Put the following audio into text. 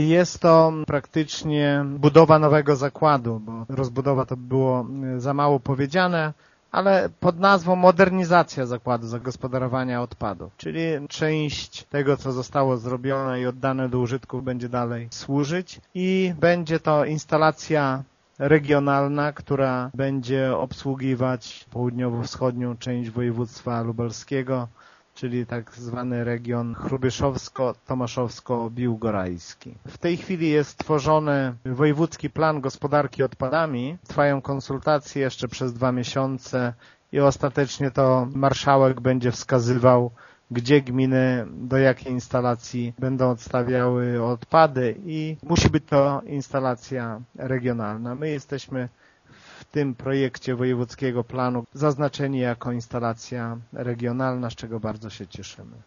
Jest to praktycznie budowa nowego zakładu, bo rozbudowa to było za mało powiedziane, ale pod nazwą modernizacja zakładu zagospodarowania odpadów, czyli część tego, co zostało zrobione i oddane do użytku, będzie dalej służyć i będzie to instalacja regionalna, która będzie obsługiwać południowo-wschodnią część województwa lubelskiego, czyli tak zwany region hrubieszowsko-tomaszowsko-biłgorajski. W tej chwili jest tworzony wojewódzki plan gospodarki odpadami. Trwają konsultacje jeszcze przez 2 miesiące i ostatecznie to marszałek będzie wskazywał, gdzie gminy do jakiej instalacji będą odstawiały odpady i musi być to instalacja regionalna. My jesteśmy w tym projekcie wojewódzkiego planu zaznaczeni jako instalacja regionalna, z czego bardzo się cieszymy.